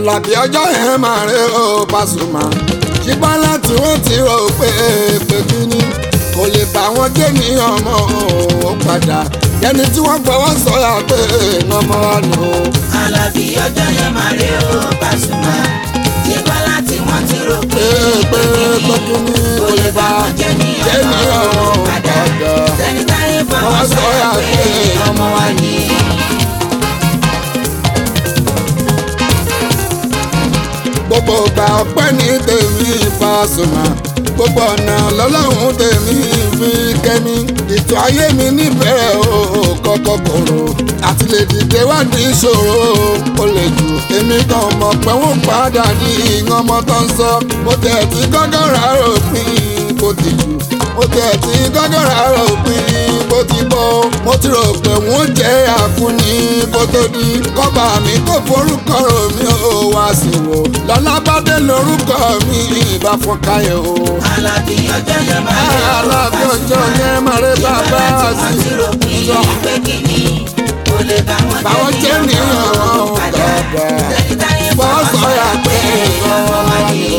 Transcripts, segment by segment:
Àlàbí ọjọ́ yẹn máa rẹ ó Pasuma ṣùgbọ́n láti wọ́n ti rò pé kí ni kò lè bá wọn jẹ́ ní ọmọ ó padà ẹni tí wọ́n fọwọ́ sọ̀yà pé ọmọ wa nù. Àlàbí ọjọ́ yẹn máa rẹ ó Pasuma ṣùgbọ́n láti wọ́n ti rò pé kí ni kò lè bá wọn jẹ́ ní ọmọ ó padà ẹni táyé fọwọ́ sọ̀yà pé ọmọ wa ní. Gbogbo ìgbà ọpẹ́ ní tèmi Pasuma gbogbo ọ̀nà lọ́lọ́run tèmi fi kẹ́mi ètò ayé mi níbẹ̀rẹ̀ o kọ́kọ́ kòrò àti lè dìde wá ní ìṣòro ó lè jù èmi kan mọ̀ pé wọ́n padà ní ọmọ tó ń sọ mo tẹ̀ tí gọ́gọ́rà ròpin kò ti jù mo tẹ̀ tí gọ́gọ́rà ròpin kò ti bọ́ mo ti rò pé wọ́n jẹ́ àkúnni kó tó di kọ́ba mi kò forúkọ rò mí ó wá sí wò lọ́lábàdé lórúkọ mi ìbá fọkàyọ̀ o. Àlàbí ọjọ́ yẹn máa rẹ ó Àlàbí ọjọ́ yẹn máa rẹ bàbá sí ìjọ pé kí ni kò lè bá wọn jẹ́ ní ọmọ padà ẹni táyé fọwọ́ sọ̀yà pé ọmọ wa ní.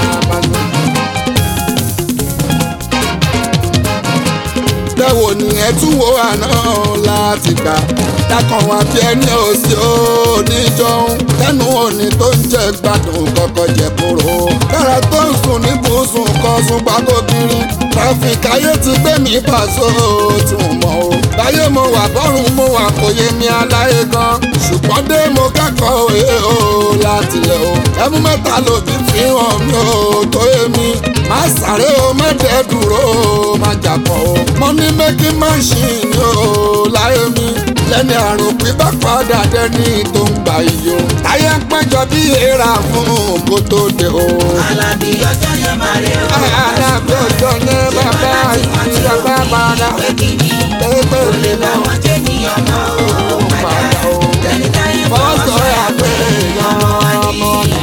Bẹ́wò ni ẹ tún wo àná láti gbà dákan wá bí ẹni òsì oníjọ́un lẹ́nu òní tó ń jẹ gbádùn kọ́kọ́ jẹ kúrò kára tó ń sùn ní bùsùn kọ́ sùn pákókiri tráfíkì ayé ti gbé mi pàṣọ tí mo mọ̀ o láyé mo wà bọ́rùn mo wà kò yé mi aláyé gan ṣùgbọ́n dé mo kẹ́kọ̀ọ́ òye o láti lẹ̀ o ẹmú mẹ́ta lòdì fi hàn mí o tó yé mi má sáré o má dẹ́ dúró o má jàpọ̀ o money making machine o láyé mi lẹ́ni àrùn pípa padà dẹ́ni tó ń gbà iyò táyé ń péjọ bí èèrà fún kó tó dé o. Àlàbí ọjọ́ yẹn máa rẹ ó Àlàbí ọjọ́ yẹn bàbá ìdílé bàbá rà pé kí ni kò lè bá wọn jẹ́ ní ọmọ ó padà ẹni táyé fọwọ́ sọ̀yà pé ọmọ wa ní.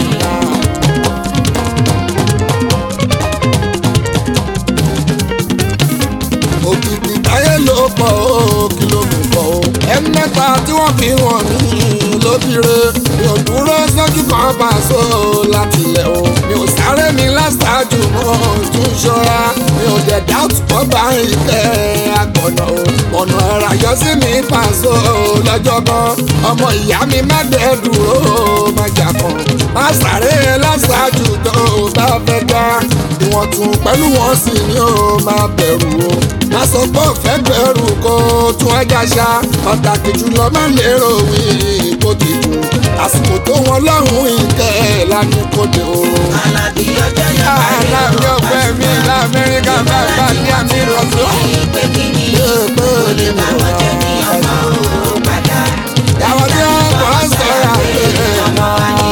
Òkìkí táyé ló pọ̀ ó kí ló mú pọ̀ ó. Ẹni mẹ́ta tí wọ́n fi wọ̀n mí lóbìire mi ò dúró sójú kan Paso láti ilẹ̀ o. Mi ò sáré mi láṣáájú mọ́ tún ṣọ́ra mi ò dẹ̀ dáùtù pọ̀ bá ìtẹ́ àgbọ̀nà o. Ọ̀nà ẹ̀rà yọ sí mi Paso lọ́jọ́ kan ọmọ ìyá mi má dẹ̀ dúró má jà kan má sáré láṣáájú tó bá fẹ́ gbá ìwọ̀n tún pẹ̀lú wọn sì ni ó máa bẹ̀rù o. Má sọ pé òfẹ́ bẹ̀rù kó tún ẹja ṣá pàtàkì jùlọ má lérò wí kó ti jù àsìkò tó wọn lọ́rùn ìkẹ́ lánàá kó dé o. Àlàbí ọjọ́ yẹn máa rẹ ó Àlàbí ọgbẹ́ mi lamẹ́ríkà bàbá ní àmì rọ̀tún. pé kí ni kò lè bá wọn jẹ́ ní ọmọ ó padà Àwọn tí wọ́n kọ́ sọ̀rọ̀ àpẹẹrẹ ọmọ wa ní.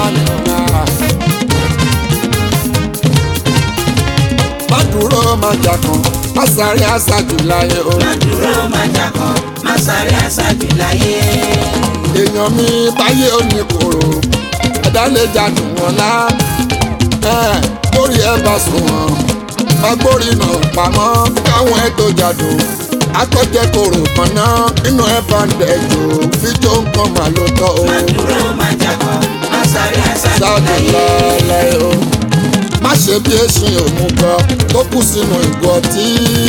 Má dúró má jà kan má sáré àṣàjù láyé o. Má dúró má jà kan má sáré àṣàjù láyé. Èèyàn mi báyé ò ní kòrò ẹ̀dá lè jàdùn wọn lá lórí ẹ bá sùn wọn ọgbórí náà pamọ́ káwọn ẹ tó jàdùn akọ́jẹ́ kòrò kan náà inú ẹ bá ń dẹ̀jọ́ fíjọ́ nǹkan mà ló tọ́ o. Má dúró má jà kan má sáré àṣàjù Ṣáàdù láyé. lálẹ́ o má ṣe bí èsìn òmùgọ̀ tó kù sínú ìgò ọtí.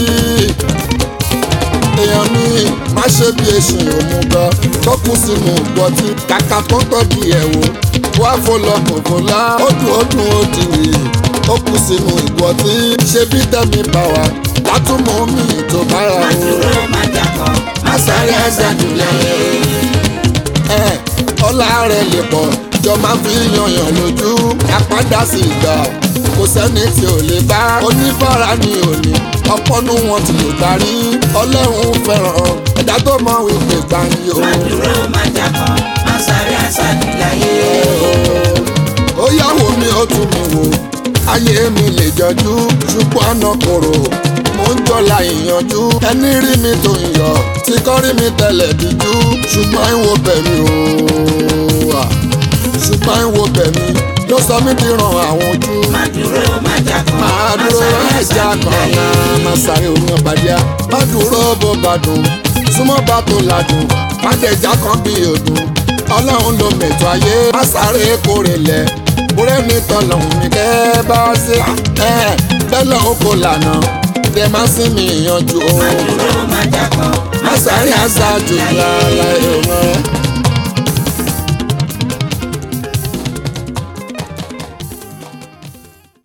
Èèyàn mi má ṣe bí èsìn òmùgọ̀ tó kù sínú ìgò ọtí kàkà tó tọ́jú ẹ̀ wò wá fọlọ́ kòkó lá ó dùn ó ti rè ó kù sínú ìgò ọtí ṣe bí tẹ̀mí bá wa látúmọ̀ mi tó bára Má o. dúró má jà kan má sáré àṣàjù láyé. Ọlá rẹ̀ lè pọ̀ jọ máa fi yanyan lójú àpádà sí ìgbà kò sẹ́ni tí ò lè bá oníbàárà ní òní ọpọ́nú wọn ti lè darí Ọlọ́run fẹ́ràn ẹ̀dá tó mọ wípé gbàǹyì o. Má dúró má jà kan má sáré àṣàjù láyé. Ó yàwó mi ó tún mi wò ayé mi lè jọjú ṣùgbọ́n ọ̀nà kòrò mo ń jọlá ìyànjú ẹni rí mi tó ń yọ tí kò rí mi tẹ́lẹ̀ díjú ṣùgbọ́n ìwò bẹ̀mí o ṣùgbọ́n ìwò bẹ̀mí ló sọ mí di ràn àwọn ojú. Má dúró má jà kan Máa má dúró sáré ẹja àṣàjù kan láyé. náà máa sáré omi ọ̀bàdíà má dúró bó bá dùn súnmọ́ bá tó ládùn má dẹ̀já kan bí òdùn ọlọ́run ló mẹ̀tọ́ ayé má sáré kórè lẹ̀ kúrẹ́ ní tọ́lọ́hún ní kẹ́ bá sí bẹ́ẹ̀ lọ́hún kò lànà dẹ̀ má sí mi ìyànjú o má dúró má jákọ́ má sáré àṣàjù lára ẹ̀rọ.